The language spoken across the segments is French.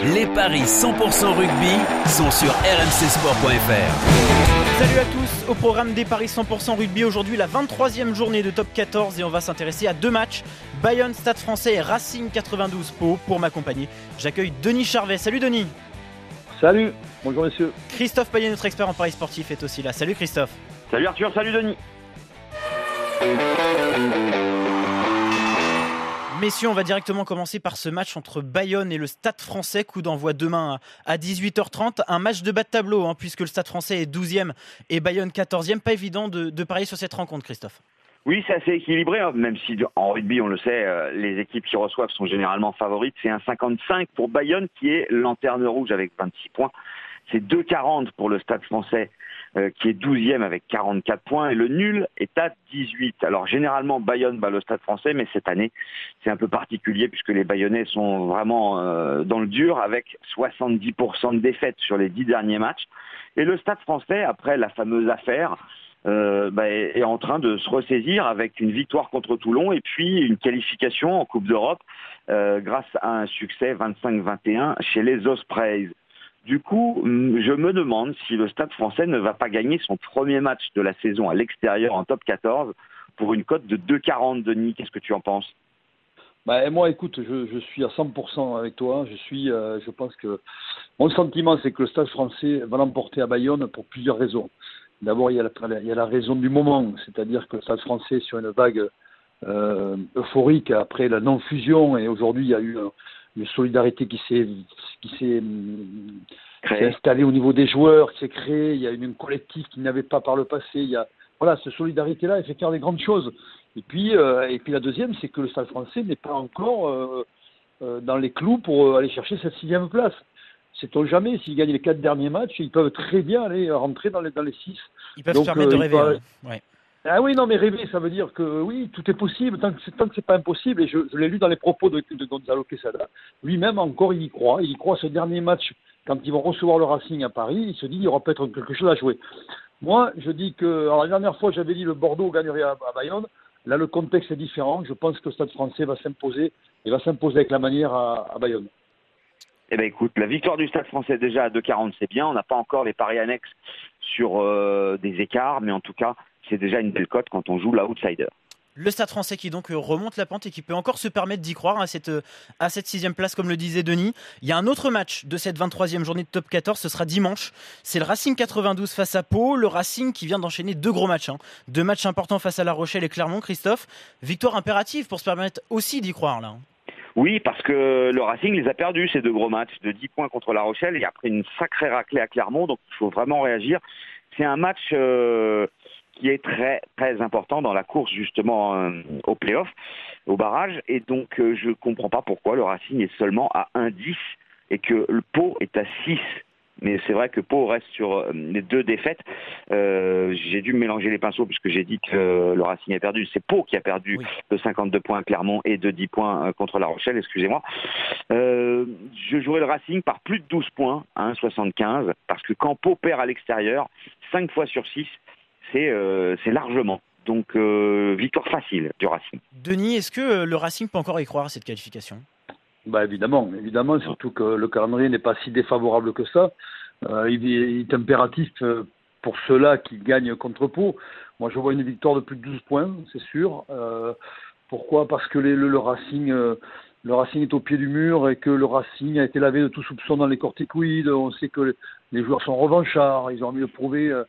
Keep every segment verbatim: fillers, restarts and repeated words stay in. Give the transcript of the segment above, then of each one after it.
Les paris cent pour cent rugby sont sur r m c sport point f r. Salut à tous, au programme des paris cent pour cent rugby, aujourd'hui la vingt-troisième journée de top quatorze et on va s'intéresser à deux matchs, Bayonne Stade Français et Racing quatre-vingt-douze Pau. Pour m'accompagner, j'accueille Denis Charvet. Salut Denis. Salut, bonjour messieurs. Christophe Payet, notre expert en paris sportif, est aussi là. Salut Christophe. Salut Arthur, salut Denis. Messieurs, on va directement commencer par ce match entre Bayonne et le Stade Français. Coup d'envoi demain à dix-huit heures trente. Un match de bas de tableau, hein, puisque le Stade Français est douzième et Bayonne quatorzième. Pas évident de, de parier sur cette rencontre, Christophe. Oui, c'est assez équilibré, hein, même si en rugby, on le sait, euh, les équipes qui reçoivent sont généralement favorites. C'est un cinquante-cinq pour Bayonne qui est lanterne rouge avec vingt-six points. C'est deux quarante pour le Stade Français euh, qui est douzième avec quarante-quatre points et le nul est à dix-huit. Alors généralement Bayonne bat le Stade Français, mais cette année c'est un peu particulier puisque les Bayonnais sont vraiment euh, dans le dur avec soixante-dix pour cent de défaites sur les dix derniers matchs. Et le Stade Français, après la fameuse affaire, euh, bah, est en train de se ressaisir avec une victoire contre Toulon et puis une qualification en Coupe d'Europe euh, grâce à un succès vingt-cinq vingt et un chez les Ospreys. Du coup, je me demande si le Stade Français ne va pas gagner son premier match de la saison à l'extérieur en top quatorze pour une cote de deux quarante. Denis, qu'est-ce que tu en penses ? Bah, moi, écoute, je, je suis à cent pour cent avec toi. Je suis, euh, je pense que mon sentiment, c'est que le Stade Français va l'emporter à Bayonne pour plusieurs raisons. D'abord, il y a la, il y a la raison du moment, c'est-à-dire que le Stade Français sur une vague euh, euphorique après la non-fusion, et aujourd'hui, il y a eu une solidarité qui s'est, qui s'est, qui s'est installée au niveau des joueurs, qui s'est créée. Il y a une collectif qu'il n'y avait pas par le passé. Il y a, voilà, cette solidarité-là, elle fait faire des grandes choses. Et puis, euh, et puis la deuxième, c'est que le Stade Français n'est pas encore euh, euh, dans les clous pour aller chercher cette sixième place. Sait-on jamais, s'ils gagnent les quatre derniers matchs, ils peuvent très bien aller rentrer dans les, dans les six. Ils peuvent Donc, se permettre euh, de rêver. Peuvent... Ouais. Ah oui, non, mais rêver, ça veut dire que oui, tout est possible, tant que c'est, tant que c'est pas impossible. Et je, je l'ai lu dans les propos de, de Gonzalo Quesada. Lui-même, encore, il y croit. Il y croit à ce dernier match, quand ils vont recevoir le Racing à Paris, il se dit qu'il y aura peut-être quelque chose à jouer. Moi, je dis que... Alors, la dernière fois, j'avais dit le Bordeaux gagnerait à, à Bayonne. Là, le contexte est différent. Je pense que le Stade Français va s'imposer, et va s'imposer avec la manière à, à Bayonne. Eh bien écoute, la victoire du Stade Français déjà à deux quarante, c'est bien. On n'a pas encore les paris annexes sur euh, des écarts, mais en tout cas, c'est déjà une belle cote quand on joue l'outsider. Le Stade Français qui donc remonte la pente et qui peut encore se permettre d'y croire à cette, à cette sixième place, comme le disait Denis. Il y a un autre match de cette vingt-troisième journée de top quatorze, ce sera dimanche. C'est le Racing quatre-vingt-douze face à Pau. Le Racing qui vient d'enchaîner deux gros matchs. Hein. Deux matchs importants face à La Rochelle et Clermont, Christophe. Victoire impérative pour se permettre aussi d'y croire là. Oui, parce que le Racing les a perdus, ces deux gros matchs, de dix points contre La Rochelle et après une sacrée raclée à Clermont, donc il faut vraiment réagir. C'est un match euh, qui est très très important dans la course justement euh, au play-off, au barrage, et donc euh, je ne comprends pas pourquoi le Racing est seulement à un virgule dix et que le Pau est à six. Mais c'est vrai que Pau reste sur les deux défaites. Euh, j'ai dû me mélanger les pinceaux puisque j'ai dit que le Racing a perdu. C'est Pau qui a perdu oui. de cinquante-deux points à Clermont et de dix points contre La Rochelle, excusez-moi. Euh, je jouerai le Racing par plus de douze points à un virgule soixante-quinze parce que quand Pau perd à l'extérieur, cinq fois sur six, c'est, euh, c'est largement. Donc euh, victoire facile du Racing. Denis, est-ce que le Racing peut encore y croire à cette qualification ? Bah évidemment, évidemment, surtout que le calendrier n'est pas si défavorable que ça. Euh, il, il est impératif pour ceux-là qui gagnent contre Pau. Moi, je vois une victoire de plus de douze points, c'est sûr. Euh, pourquoi ? Parce que les, le, le Racing, euh, le Racing est au pied du mur et que le Racing a été lavé de tout soupçon dans les corticoïdes. On sait que les, les joueurs sont revanchards. Ils ont envie de prouver euh,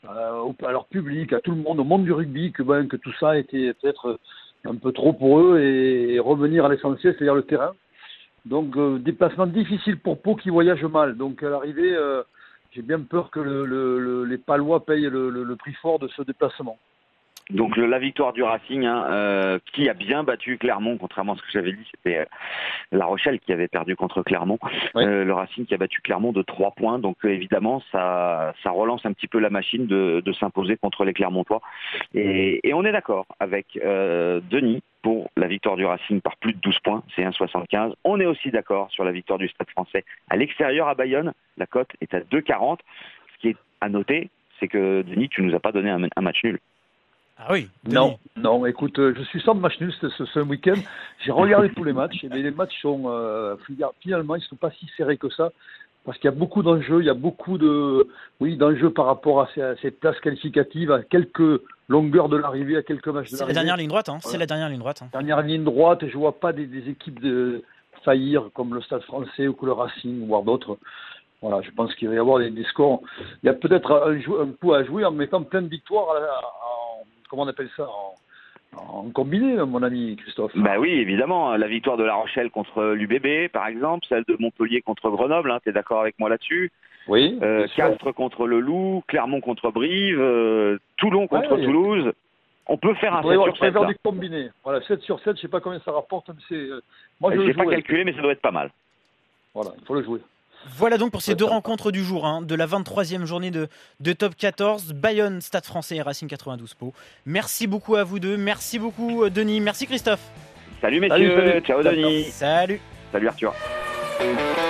à leur public, à tout le monde, au monde du rugby, que, ben, que tout ça était peut-être un peu trop pour eux et, et revenir à l'essentiel, c'est-à-dire le terrain. Donc, euh, déplacement difficile pour Pau qui voyage mal. Donc, à l'arrivée, euh, j'ai bien peur que le, le, le, les Palois payent le, le, le prix fort de ce déplacement. Donc, le, la victoire du Racing, hein, euh, qui a bien battu Clermont, contrairement à ce que j'avais dit, c'était euh, La Rochelle qui avait perdu contre Clermont. Oui. Euh, le Racing qui a battu Clermont de trois points. Donc, euh, évidemment, ça, ça relance un petit peu la machine de, de s'imposer contre les Clermontois. Et, et on est d'accord avec euh, Denis pour la victoire du Racing par plus de douze points, c'est un virgule soixante-quinze. On est aussi d'accord sur la victoire du Stade Français à l'extérieur à Bayonne. La cote est à deux virgule quarante. Ce qui est à noter, c'est que Denis, tu nous as pas donné un, un match nul. Ah oui. Denis. Non, non. Écoute, je suis sans match nul ce, ce, ce week-end. J'ai regardé tous les matchs et les matchs sont euh, finalement ils sont pas si serrés que ça parce qu'il y a beaucoup d'enjeux, il y a beaucoup de oui d'enjeux par rapport à, ces, à cette place qualificative, à quelques longueurs de l'arrivée, à quelques matchs de C'est l'arrivée. la dernière ligne droite. Hein. Voilà. C'est la dernière ligne droite. Hein. Dernière ligne droite et je vois pas des, des équipes de faillir comme le Stade Français ou que le Racing voire d'autres. Voilà, je pense qu'il va y avoir des, des scores. Il y a peut-être un, un coup à jouer en mettant plein de victoires en, comment on appelle ça en, en combiné, mon ami Christophe. Bah oui, évidemment. La victoire de La Rochelle contre l'U B B, par exemple, celle de Montpellier contre Grenoble, hein, tu es d'accord avec moi là-dessus? Oui. Euh, Castres contre le Loup, Clermont contre Brive, euh, Toulon contre ouais, Toulouse. On peut faire un sept sur sept. On peut faire des combinés. Voilà, sept sur sept, je sais pas combien ça rapporte, mais c'est. Euh, moi, je n'ai pas calculé, mais ça doit être pas mal. Voilà, il faut le jouer. Voilà donc pour ces deux rencontres du jour, hein, de la vingt-troisième journée de, de Top quatorze, Bayonne, Stade Français et Racing quatre-vingt-douze Pau. Merci beaucoup à vous deux, merci beaucoup Denis, merci Christophe. Salut messieurs, salut, salut. Ciao Denis. Salut. Salut Arthur.